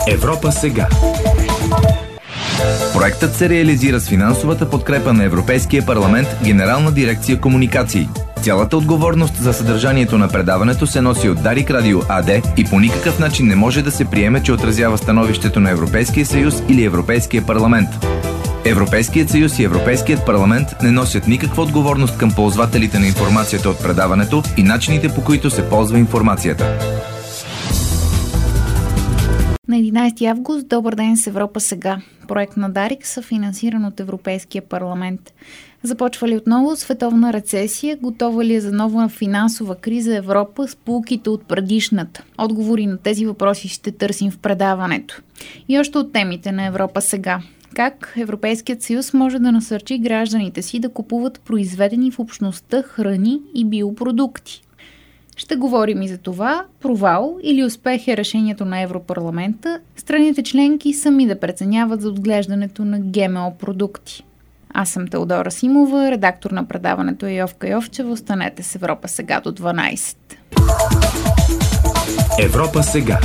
Европа сега. Проектът се реализира с финансовата подкрепа на Европейския парламент, Генерална дирекция комуникации. Цялата отговорност за съдържанието на предаването се носи от Дарик Радио АД и по никакъв начин не може да се приеме, че отразява становището на Европейския съюз или Европейския парламент. Европейският съюз и Европейският парламент не носят никаква отговорност към ползвателите на информацията от предаването и начините, по които се ползва информацията. На 11 август, добър ден с Европа сега. Проект на Дарик, съфинансиран от Европейския парламент. Започва ли отново световна рецесия? Готова ли е за нова финансова криза Европа с поуките от предишната? Отговори на тези въпроси ще търсим в предаването. И още от темите на Европа сега. Как Европейският съюз може да насърчи гражданите си да купуват произведени в общността храни и биопродукти? Ще говорим и за това, провал или успех е решението на Европарламента, страните членки сами да преценяват за отглеждането на ГМО продукти. Аз съм Теодора Симова, редактор на предаването е Йовка Йовчева. Останете с Европа сега до 12. Европа сега.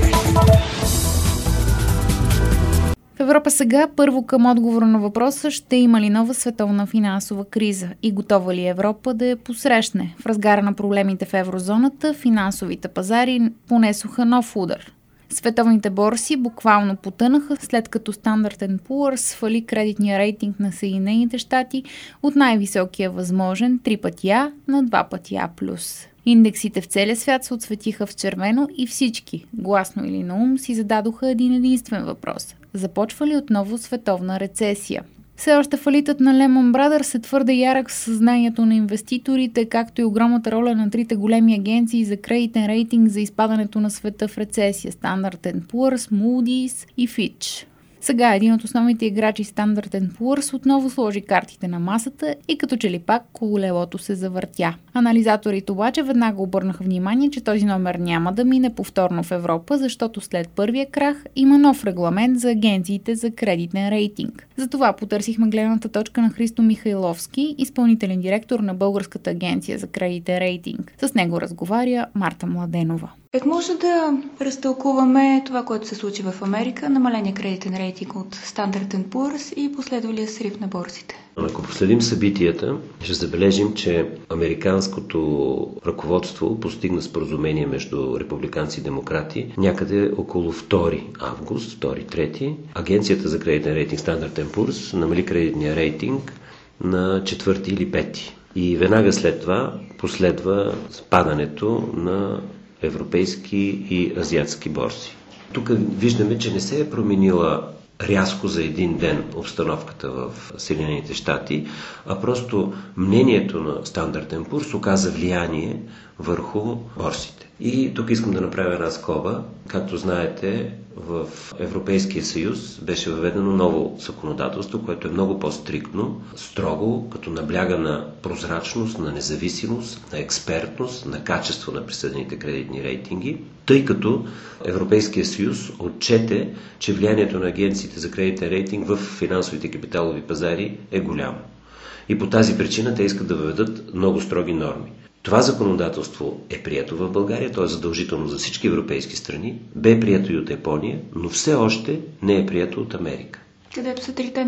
В Европа сега първо към отговора на въпроса: ще има ли нова световна финансова криза и готова ли Европа да я посрещне? В разгара на проблемите в еврозоната финансовите пазари понесоха нов удар. Световните борси буквално потънаха, след като Standard & Poor's свали кредитния рейтинг на Съединените щати от най-високия възможен 3 пъти А на 2 пъти А+. Индексите в целия свят се отсветиха в червено и всички, гласно или наум, си зададоха един единствен въпрос: започва ли отново световна рецесия? Все още фалитът на Lehman Brothers е твърде ярък в съзнанието на инвеститорите, както и огромната роля на трите големи агенции за кредитен рейтинг за изпадането на света в рецесия – Standard & Poor's, Moody's и Fitch. Сега един от основните играчи Standard & Poor's отново сложи картите на масата и като че ли пак колелото се завъртя. Анализаторите обаче веднага обърнаха внимание, че този номер няма да мине повторно в Европа, защото след първия крах има нов регламент за агенциите за кредитен рейтинг. Затова потърсихме гледната точка на Христо Михайловски, изпълнителен директор на Българската агенция за кредитен рейтинг. С него разговаря Марта Младенова. Как може да разтълкуваме това, което се случи в Америка, намаления кредитен рейтинг от Standard & Poor's и последвалия срив на борсите? Ако последим събитията, ще забележим, че американското ръководство постигна споразумение между републиканци и демократи някъде около 2 август, 2-3. Агенцията за кредитен рейтинг Standard & Poor's намали кредитния рейтинг на 4 или 5. И веднага след това последва спадането на европейски и азиатски борси. Тук виждаме, че не се е променила рязко за един ден обстановката в Съединените щати, а просто мнението на Standard & Poor's оказа влияние върху борсите. И тук искам да направя една скоба. Както знаете, в Европейския съюз беше въведено ново законодателство, което е много по-стриктно, строго, като набляга на прозрачност, на независимост, на експертност, на качество на присъдените кредитни рейтинги, тъй като Европейския съюз отчете, че влиянието на агенциите за кредитен рейтинг в финансовите капиталови пазари е голямо. И по тази причина те искат да въведат много строги норми. Това законодателство е прието в България, то е задължително за всички европейски страни, бе прието и от Япония, но все още не е прието от Америка. Където са трите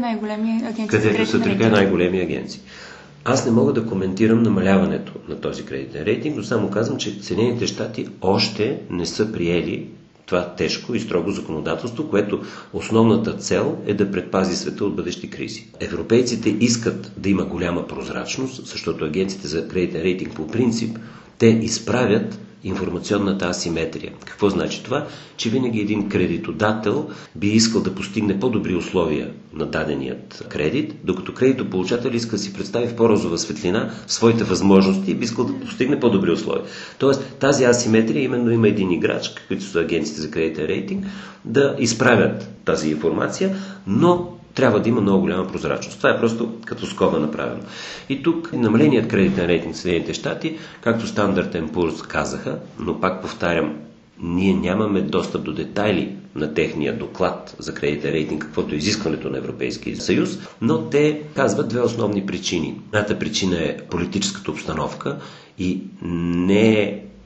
най-големи агенции. Аз не мога да коментирам намаляването на този кредитен рейтинг, но само казвам, че Съединените щати още не са приели това тежко и строго законодателство, което основната цел е да предпази света от бъдещи кризи. Европейците искат да има голяма прозрачност, защото агенциите за кредитен рейтинг по принцип те изправят информационната асиметрия. Какво значи това? Че винаги един кредитодател би искал да постигне по-добри условия на даденият кредит, докато кредитополучател иска да си представи в по-розова светлина своите възможности и би искал да постигне по-добри условия. Тоест тази асиметрия именно има един играч, каквито са агенциите за кредитен рейтинг, да изправят тази информация, но трябва да има много голяма прозрачност. Това е просто като скоба направено. И тук намаленият кредитен рейтинг в Съединените щати, както Standard & Poor's казаха, но пак повтарям, ние нямаме достъп до детайли на техния доклад за кредитен рейтинг, каквото е изискването на Европейския съюз, но те казват две основни причини. Едната причина е политическата обстановка и не е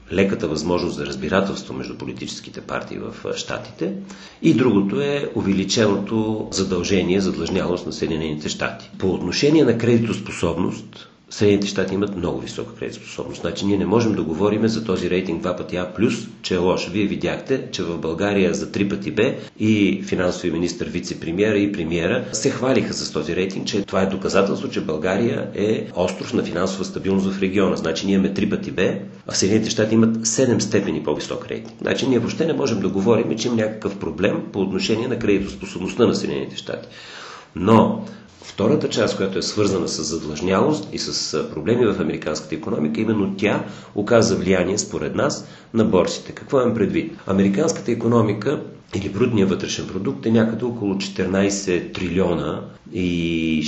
леката възможност за разбирателство между политическите партии в щатите и другото е увеличеното задължение за длъжнялост на Съединените щати. По отношение на кредитоспособност, Съединените щати имат много висока кредитоспособност. Значи ние не можем да говорим за този рейтинг 2 пъти А+, че е лош. Вие видяхте, че в България за 3 пъти Б и финансови министър, вице-премиера и премиера се хвалиха с този рейтинг, че това е доказателство, че България е остров на финансова стабилност в региона. Значи ние имаме 3 пъти Б, а Съединените щати имат 7 степени по-висок рейтинг. Значи ние въобще не можем да говорим, че има някакъв проблем по отношение на кредитоспособността на Съединените щати. Но втората част, която е свързана с задлъжнялост и с проблеми в американската икономика, именно тя оказа влияние, според нас, на борсите. Какво имам предвид? Американската икономика или брутния вътрешен продукт е някъде около 14 трилиона и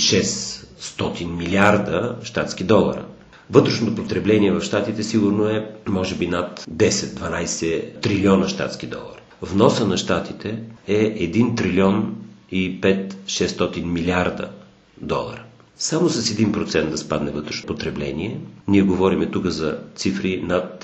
600 милиарда щатски долара. Вътрешното потребление в щатите сигурно е, може би, над 10-12 трилиона щатски долара. Вноса на щатите е 1 трилион и 5-600 милиарда долара. Само с 1% да спадне вътрешно потребление, ние говорим тук за цифри над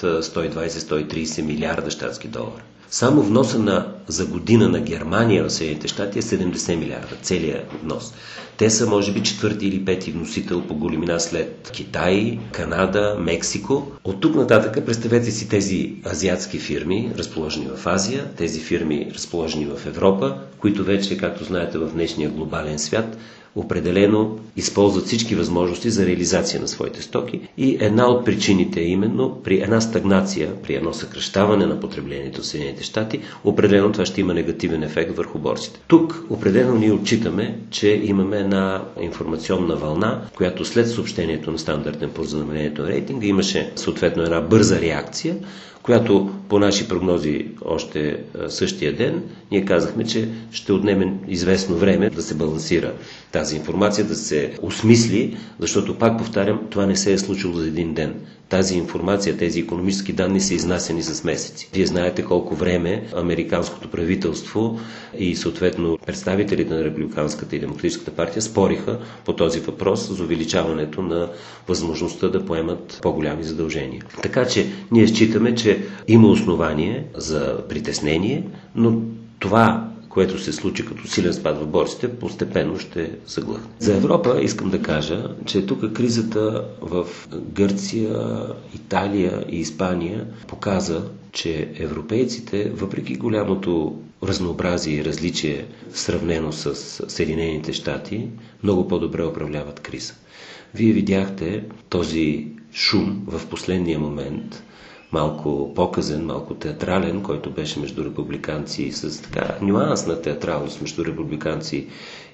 120-130 милиарда щатски долара. Само вноса за година на Германия в Съединените щати е 70 милиарда, целият внос. Те са, може би, 4 или 5 вносител по големина след Китай, Канада, Мексико. От тук нататък представете си тези азиатски фирми, разположени в Азия, тези фирми, разположени в Европа, които вече, както знаете, в днешния глобален свят, определено използват всички възможности за реализация на своите стоки и една от причините е именно при една стагнация, при едно съкращаване на потреблението в Съединените щати, определено това ще има негативен ефект върху борсите. Тук определено ние отчитаме, че имаме една информационна вълна, която след съобщението на Standard & Poor's за намалението на рейтинга имаше съответно една бърза реакция, която по наши прогнози още същия ден, ние казахме, че ще отнеме известно време да се балансира тази информация, да се осмисли, защото, пак повтарям, това не се е случило за един ден. Тази информация, тези икономически данни са изнасяни с месеци. Вие знаете колко време американското правителство и съответно представителите на Републиканската и Демократическата партия спориха по този въпрос за увеличаването на възможността да поемат по-голями задължения. Така че ние считаме, че има основание за притеснение, но това, което се случи като силен спад в борсите, постепенно ще заглъхне. За Европа искам да кажа, че тук кризата в Гърция, Италия и Испания показа, че европейците, въпреки голямото разнообразие и различие сравнено с Съединените щати, много по-добре управляват криза. Вие видяхте този шум в последния момент, малко показен, малко театрален, който беше между републиканци и с така нюансна театралност между републиканци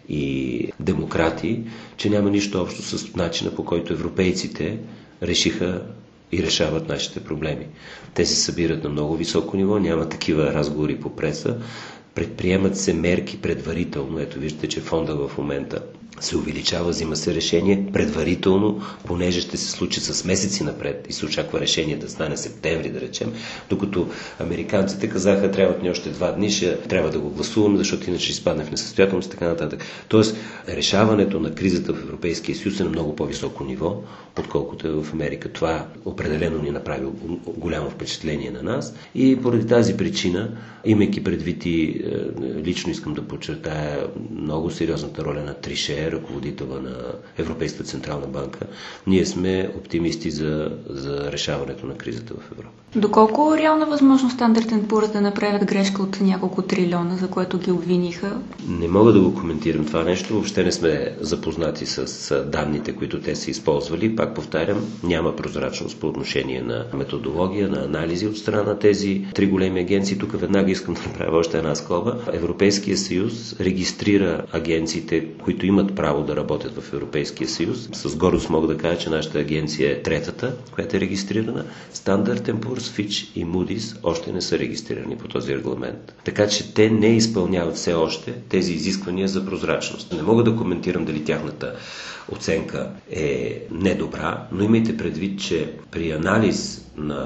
и демократи, че няма нищо общо с начина, по който европейците решиха и решават нашите проблеми. Те се събират на много високо ниво, няма такива разговори по преса, предприемат се мерки предварително. Ето виждате, че фонда в момента се увеличава, взима се решение предварително, понеже ще се случи с месеци напред и се очаква решение да стане септември, да речем, докато американците казаха, трябват ни още 2 дни, ще трябва да го гласуваме, защото иначе ще изпадне в несъстоятелност и така нататък. Тоест, решаването на кризата в Европейския съюз е на много по-високо ниво, отколкото е в Америка. Това определено ни направи голямо впечатление на нас и поради тази причина, имайки предвид и лично искам да подчертая много сериозната роля на Трише, ръководителя на Европейската централна банка, ние сме оптимисти за решаването на кризата в Европа. Доколко реална възможност Standard & Poor's да направят грешка от няколко трилиона, за което ги обвиниха? Не мога да го коментирам това нещо. Въобще не сме запознати с данните, които те са използвали. Пак повтарям, няма прозрачност по отношение на методология, на анализи от страна на тези 3 големи агенции. Тук веднага искам да направя още една скоба. Европейския съюз регистрира агенциите, които имат право да работят в Европейския съюз. С гордост мога да кажа, че нашата агенция е 3-та, която е регистрирана. Standard & Poor's, Fitch и Moody's още не са регистрирани по този регламент. Така че те не изпълняват все още тези изисквания за прозрачност. Не мога да коментирам дали тяхната оценка е недобра, но имайте предвид, че при анализ на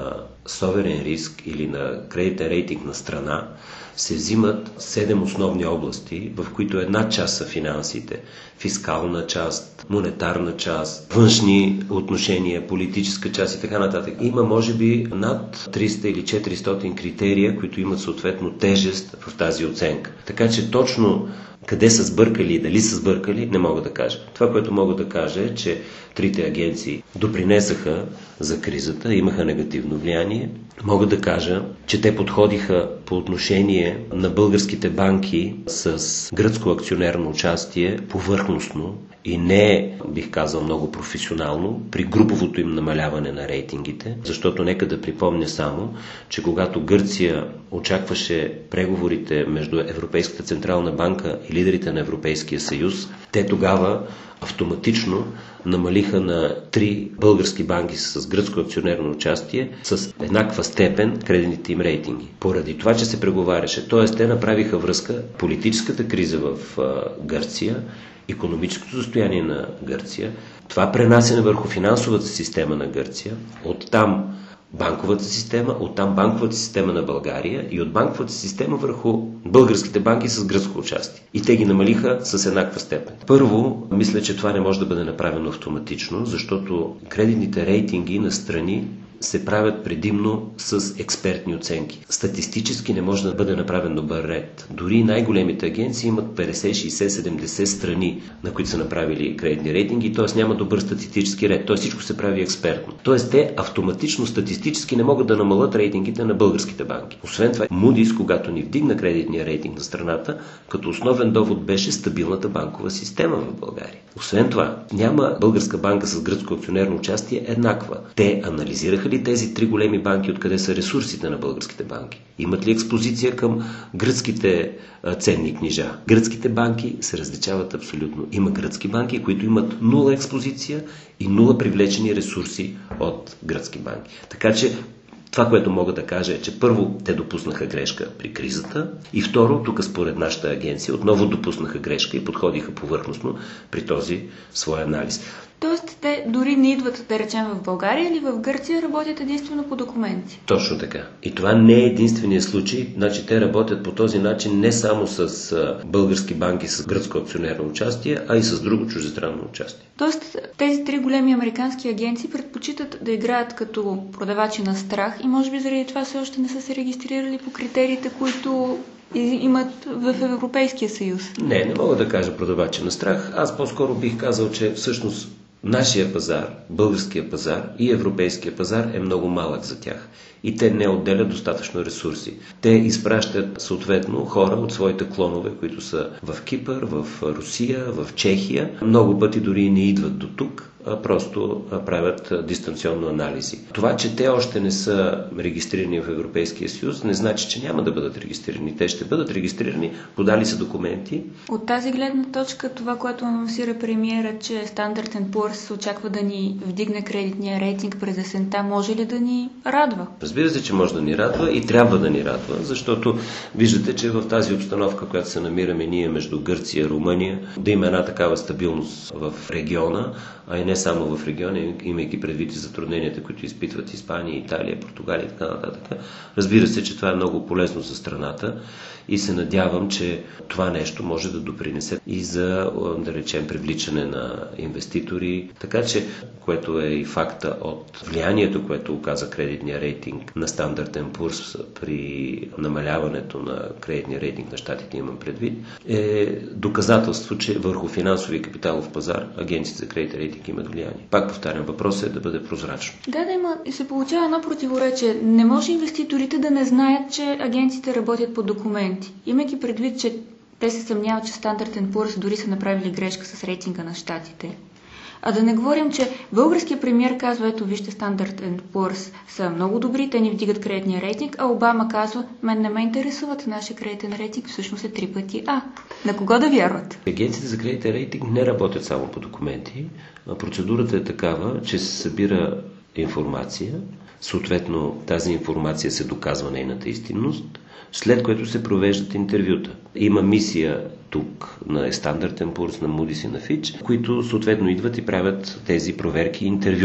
соверен риск или на кредитен рейтинг на страна се взимат 7 основни области, в които една част са финансите, фискална част, монетарна част, външни отношения, политическа част и така нататък. Има може би над 300 или 400 критерия, които имат съответно тежест в тази оценка. Така че точно къде са сбъркали и дали са сбъркали, не мога да кажа. Това, което мога да кажа е, че трите агенции допринесаха за кризата, имаха негативно влияние. Мога да кажа, че те подходиха по отношение на българските банки с гръцко акционерно участие повърхностно и не, бих казал, много професионално при груповото им намаляване на рейтингите, защото нека да припомня само, че когато Гърция очакваше преговорите между Европейската централна банка и лидерите на Европейския съюз, те тогава автоматично намалиха на 3 български банки с гръцко акционерно участие с еднаква степен кредитните им рейтинги. Поради това, че се преговаряше, т.е. те направиха връзка политическата криза в Гърция, икономическото състояние на Гърция, това пренасене върху финансовата система на Гърция, оттам банковата система, оттам банковата система на България и от банковата система върху българските банки с гръцко участие. И те ги намалиха с еднаква степен. Първо, мисля, че това не може да бъде направено автоматично, защото кредитните рейтинги на страни се правят предимно с експертни оценки. Статистически не може да бъде направен добър ред. Дори най-големите агенции имат 50, 60, 70 страни, на които са направили кредитни рейтинги, т.е. няма добър статистически ред. Т.е. всичко се прави експертно. Т.е. те автоматично статистически не могат да намалят рейтингите на българските банки. Освен това, Moody's, когато ни вдигна кредитния рейтинг на страната, като основен довод беше стабилната банкова система в България. Освен това, няма българска банка с гръцко акционерно участие еднаква. Те анализираха ли тези 3 големи банки, откъде са ресурсите на българските банки? Имат ли експозиция към гръцките ценни книжа? Гръцките банки се различават абсолютно. Има гръцки банки, които имат 0 експозиция и 0 привлечени ресурси от гръцки банки. Така че това, което мога да кажа е, че първо те допуснаха грешка при кризата и второ, тук според нашата агенция, отново допуснаха грешка и подходиха повърхностно при този свой анализ. Тоест, те дори не идват, да речем, в България или в Гърция, работят единствено по документи. Точно така. И това не е единственият случай. Значи те работят по този начин не само с български банки с гръцко акционерно участие, а и с друго чуждестранно участие. Тоест, тези 3 големи американски агенции предпочитат да играят като продавачи на страх и може би заради това все още не са се регистрирали по критериите, които имат в Европейския съюз. Не мога да кажа продавачи на страх. Аз по-скоро бих казал, че всъщност нашия пазар, българския пазар и европейския пазар е много малък за тях. И те не отделят достатъчно ресурси. Те изпращат съответно хора от своите клонове, които са в Кипър, в Русия, в Чехия. Много пъти дори не идват до тук, а просто правят дистанционно анализи. Това, че те още не са регистрирани в Европейския съюз, не значи, че няма да бъдат регистрирани. Те ще бъдат регистрирани, подали са документи. От тази гледна точка, това, което анонсира премиера, че Standard & Poor's очаква да ни вдигне кредитния рейтинг през есента, може ли да ни радва? Разбира се, че може да ни радва и трябва да ни радва, защото виждате, че в тази обстановка, която се намираме ние между Гърция и Румъния, да има една такава стабилност в региона, а и не само в региона, имайки предвид и затрудненията, които изпитват Испания, Италия, Португалия и така нататък. Разбира се, че това е много полезно за страната и се надявам, че това нещо може да допринесе и за, да речем, привличане на инвеститори. Така че, което е и факта от влиянието, което оказа кредитния рейтинг на Standard & Poor's при намаляването на кредитния рейтинг на щатите, имам предвид, е доказателство, че върху финансови капиталов пазар агенциите за кредитен рейтинг имат влияние. Пак повтарям, въпросът е да бъде прозрачно. Да, има и се получава едно противоречие. Не може инвеститорите да не знаят, че агенциите работят по документи. Имайки предвид, че те се съмняват, че Standard & Poor's дори са направили грешка с рейтинга на щатите. А да не говорим, че българският премиер казва, ето вижте, Standard & Poor's са много добри, те ни вдигат кредитния рейтинг, а Обама казва, мен не ме интересуват, нашия кредитен рейтинг всъщност е 3 пъти А. На кого да вярват? Агенциите за кредитен рейтинг не работят само по документи. Процедурата е такава, че се събира информация, съответно тази информация се доказва нейната истинност, след което се провеждат интервюта. Има мисия тук на Standard & Poor's, на Moody's и на Fitch, които съответно идват и правят тези проверки и интервюта.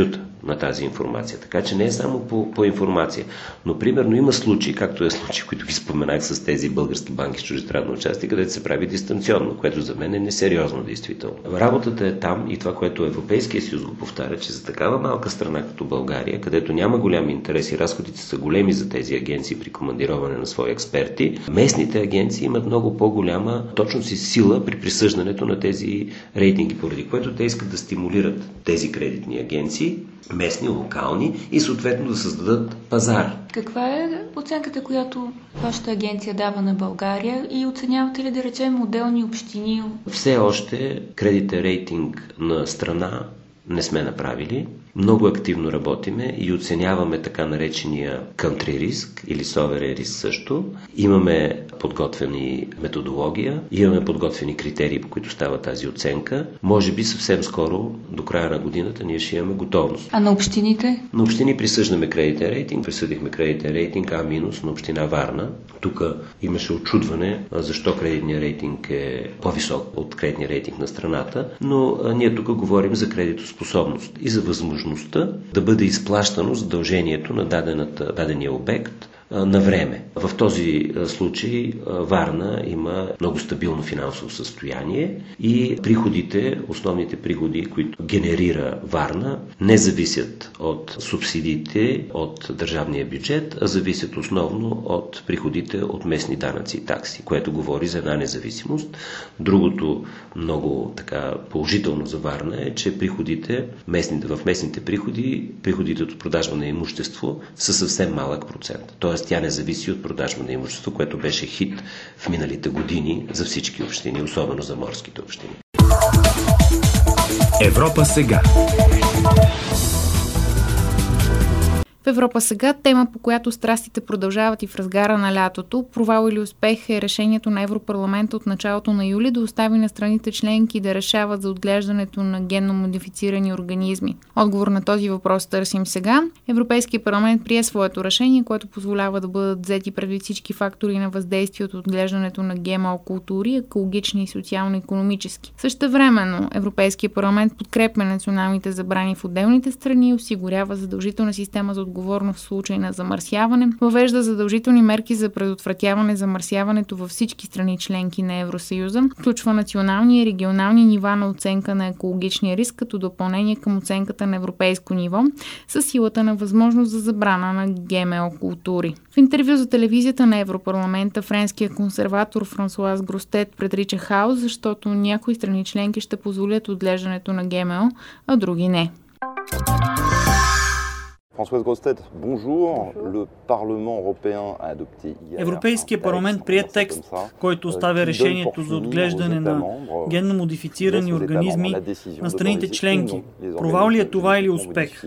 на тази информация. Така че не е само по информация. Но примерно има случаи, както е случай, които ви споменах с тези български банки с чуждестранно участие, където се прави дистанционно, което за мен е несериозно действително. Работата е там и това, което Европейския съюз го повтаря, че за такава малка страна като България, където няма голям интерес и разходите са големи за тези агенции при командироване на свои експерти, местните агенции имат много по-голяма точност и сила при присъждането на тези рейтинги, поради което те искат да стимулират тези кредитни агенции, местни, локални и съответно да създадат пазар. Каква е оценката, която вашата агенция дава на България и оценявате ли, да речем, отделни общини? Все още кредитен рейтинг на страна не сме направили. Много активно работиме и оценяваме така наречения country risk или sovereign risk също. Имаме подготвени методология, имаме подготвени критерии, по които става тази оценка. Може би съвсем скоро, до края на годината, ние ще имаме готовност. А на общините? На общини присъждаме кредитен рейтинг. Присъдихме кредитен рейтинг А- на община Варна. Тук имаше очудване защо кредитният рейтинг е по-висок от кредитния рейтинг на страната, но ние тук говорим за кредитоспособност и за възможността да бъде изплащано задължението на дадения обект на време. В този случай Варна има много стабилно финансово състояние и приходите, основните приходи, които генерира Варна, не зависят от субсидиите от държавния бюджет, а зависят основно от приходите от местни данъци и такси, което говори за една независимост. Другото много така положително за Варна е, че в местните приходите от продажба на имущество са съвсем малък процент. Тоест тя не зависи от продажба на имущество, което беше хит в миналите години за всички общини, особено за морските общини. Европа сега. В Европа сега, тема, по която страстите продължават и в разгара на лятото, провал или успех е решението на Европарламента от началото на юли да остави на страните членки да решават за отглеждането на генно модифицирани организми. Отговор на този въпрос търсим сега. Европейският парламент прие своето решение, което позволява да бъдат взети предвид всички фактори на въздействие от отглеждането на ГМО култури, екологични и социално-икономически. Същевременно Европейският парламент подкрепя националните забрани в отделните страни и осигурява задължителна система за отговорност в случай на замърсяване, въвежда задължителни мерки за предотвратяване замърсяването във всички страни членки на Евросъюза, включва национални и регионални нива на оценка на екологичния риск като допълнение към оценката на европейско ниво, със силата на възможност за забрана на ГМО култури. В интервю за телевизията на Европарламента френският консерватор Франсуаз Гростет предрича хаос, защото някои страни членки ще позволят отглеждането на ГМО, а други не. Европейския парламент прие текст, който оставя решението за отглеждане на генно модифицирани организми на страните членки. Провал ли е това или успех?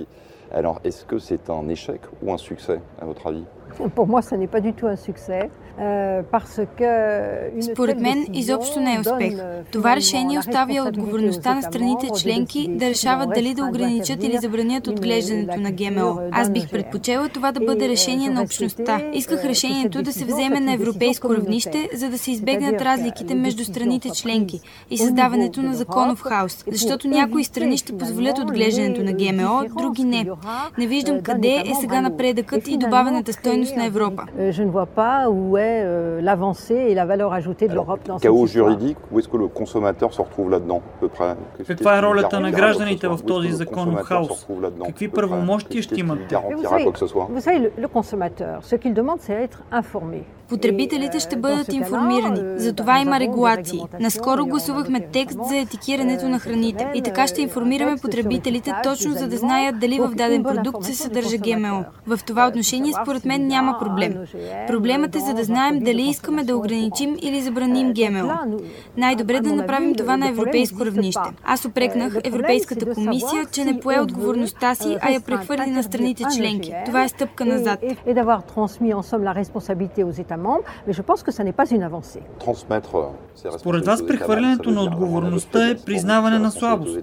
Според мен изобщо не е успех. Това решение оставя отговорността на страните членки да решават дали да ограничат или забранят отглеждането на ГМО. Аз бих предпочела това да бъде решение на общността. Исках решението да се вземе на европейско равнище, за да се избегнат разликите между страните членки и създаването на законов хаос, защото някои страни ще позволят отглеждането на ГМО, други не. Не виждам къде е сега напредъкът и добавената стойност на Европа. L'avancée et la valeur ajoutée de l'Europe dans cette chaos juridique, où est-ce que le consommateur se retrouve là-dedans, à peu près? Каква е ролята на гражданите в този законов хаос? Какви правомощия ще имат? Vous savez, le consommateur, ce qu'il demande, c'est être informé. Потребителите ще бъдат информирани. За това има регулации. Наскоро гласувахме текст за етикирането на храните. И така ще информираме потребителите точно за да знаят дали в даден продукт се съдържа ГМО. В това отношение според мен няма проблем. Проблемът е за да знаем дали искаме да ограничим или забраним ГМО. Най-добре да направим това на европейско равнище. Аз упрекнах Европейската комисия, че не пое отговорността си, а я прехвърли на страните членки. Това е стъпка назад. Според вас прехвърлянето на отговорността е признаване на слабост.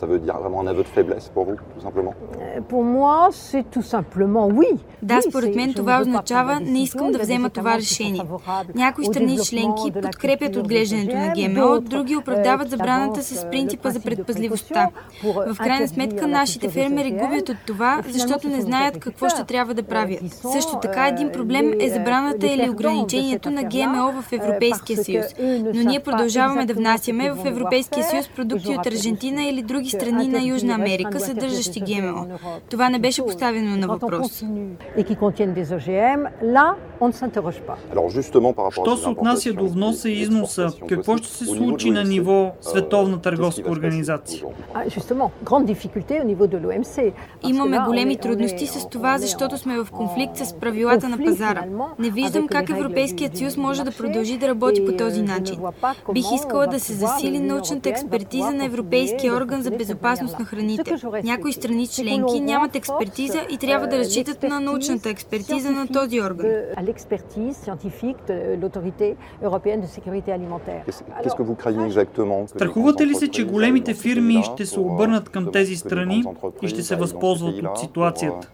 Да, според мен това означава не искам да взема това решение. Някои страни членки подкрепят отглеждането на ГМО, други оправдават забраната с принципа за предпазливостта. В крайна сметка нашите фермери губят от това, защото не знаят какво ще трябва да правят. Също така един проблем е забраната или ограничението на ГМО в Европейския съюз. Но ние продължаваме да внасяме в Европейския съюз продукти от Аржентина или други страни на Южна Америка, съдържащи ГМО. Това не беше поставено на въпрос. Що се отнася до вноса и износа, какво ще се случи на ниво Световна търговска организация? Имаме големи трудности с това, защото сме в конфликт с правилата на пазара. Не виждам как Европейският съюз може да продължи да работи по този начин. Бих искала да се засили научната експертиза на Европейския орган за безопасност на храните. Някои страни членки нямат експертиза и трябва да разчитат на научната експертиза на този орган. Страхувате ли се, че големите фирми ще се обърнат към тези страни и ще се възползват от ситуацията?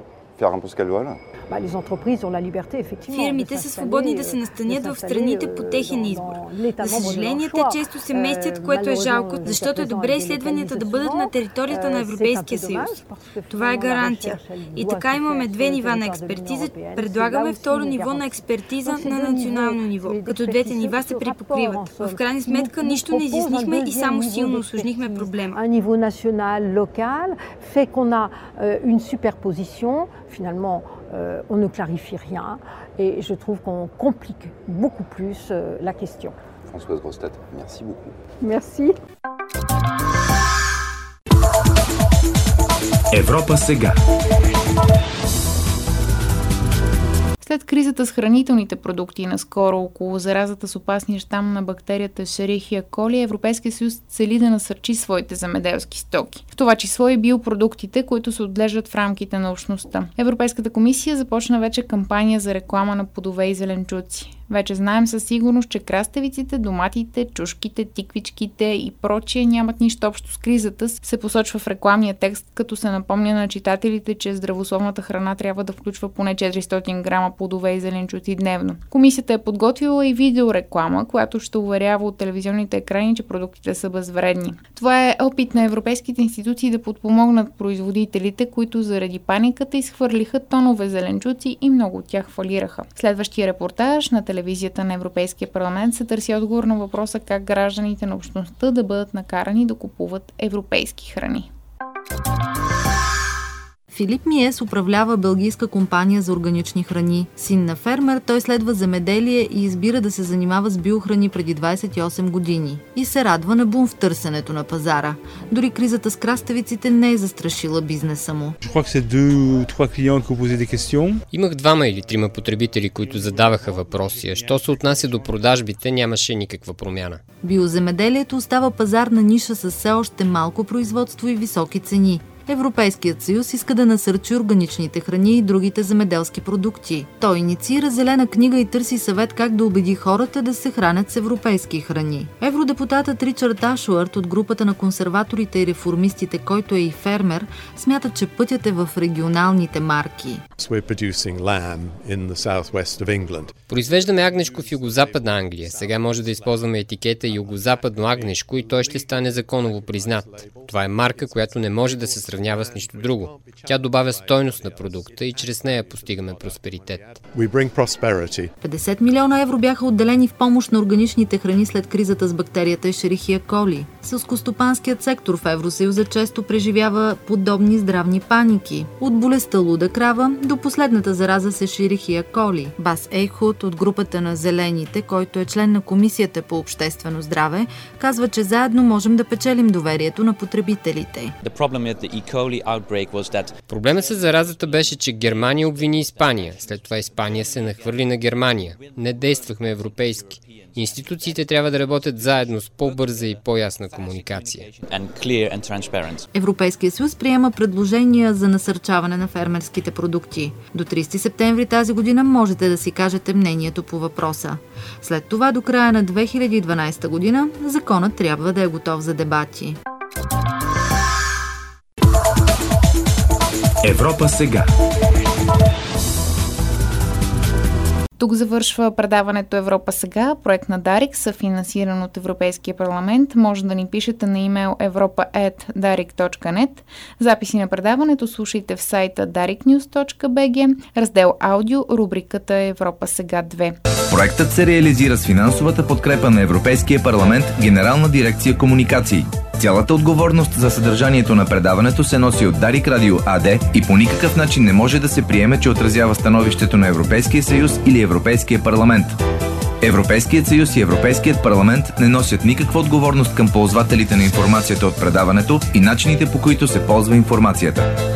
Фирмите са свободни да се настанят в страните по техен избор. За съжаление, те често се местят, което е жалко, защото е добре изследванията да бъдат на територията на Европейския съюз. Това е гаранция. И така имаме две нива на експертиза. Предлагаме второ ниво на експертиза на национално ниво, като двете нива се припокриват. В крайна сметка нищо не изяснихме и само силно усложнихме проблема. Finalement, on ne clarifie rien et je trouve qu'on complique beaucoup plus la question. Françoise Grossetête, merci beaucoup. Merci. Европа сега. След кризата с хранителните продукти наскоро около заразата с опасния щам на бактерията Escherichia coli, Европейския съюз цели да насърчи своите земеделски стоки. В това число и биопродуктите, които се отглеждат в рамките на общността. Европейската комисия започна вече кампания за реклама на плодове и зеленчуци. Вече знаем със сигурност, че краставиците, доматите, чушките, тиквичките и прочие нямат нищо общо с кризата, се посочва в рекламния текст, като се напомня на читателите, че здравословната храна трябва да включва поне 400 грама плодове и зеленчуци дневно. Комисията е подготвила и видеореклама, която ще уверява от телевизионните екрани, че продуктите са безвредни. Това е опит на европейските институции да подпомогнат производителите, които заради паниката изхвърлиха тонове зеленчуци и много от тях фалираха. Следващия репортаж на телевизията на Европейския парламент се търси отговор на въпроса как гражданите на общността да бъдат накарани да купуват европейски храни. Филип Миес управлява белгийска компания за органични храни. Син на фермер, той следва земеделие и избира да се занимава с биохрани преди 28 години. И се радва на бум в търсенето на пазара. Дори кризата с краставиците не е застрашила бизнеса му. Имах 2 или 3 потребители, които задаваха въпроси. Що се отнася до продажбите, нямаше никаква промяна. Биоземеделието остава пазарна ниша с все още малко производство и високи цени. Европейският съюз иска да насърчи органичните храни и другите земеделски продукти. Той инициира зелена книга и търси съвет как да убеди хората да се хранят с европейски храни. Евродепутатът Ричард Ашуърт от групата на консерваторите и реформистите, който е и фермер, смята, че пътят е в регионалните марки. Произвеждаме агнешко в югозападна Англия. Сега може да използваме етикета югозападно агнешко и той ще стане законово признат. Това е марка, която не може да се сравнява с нищо друго. Тя добавя стойност на продукта и чрез нея постигаме просперитет. 50 милиона евро бяха отделени в помощ на органичните храни след кризата с бактерията Escherichia coli. Селскостопанският сектор в Евросъюза често преживява подобни здравни паники. От болестта луда крава до последната зараза с Escherichia coli. Бас Ейхут от групата на Зелените, който е член на Комисията по обществено здраве, казва, че заедно можем да печелим доверието на потребителите. Проблемът с заразата беше, че Германия обвини Испания. След това Испания се нахвърли на Германия. Не действахме европейски. Институциите трябва да работят заедно с по-бърза и по-ясна комуникация. Европейския съюз приема предложения за насърчаване на фермерските продукти. До 30 септември тази година можете да си кажете мнението по въпроса. След това до края на 2012 година законът трябва да е готов за дебати. Европа сега. Тук завършва предаването Европа сега, проект на Дарик, съфинансиран от Европейския парламент. Може да ни пишете на имейл europa@darik.net. Записи на предаването слушайте в сайта dariknews.bg, раздел аудио, рубриката Европа сега 2. Проектът се реализира с финансовата подкрепа на Европейския парламент, Генерална дирекция комуникации. Цялата отговорност за съдържанието на предаването се носи от Дарик Радио АД и по никакъв начин не може да се приеме, че отразява становището на Европейския съюз или Европейския парламент. Европейският съюз и Европейският парламент не носят никаква отговорност към ползвателите на информацията от предаването и начините, по които се ползва информацията.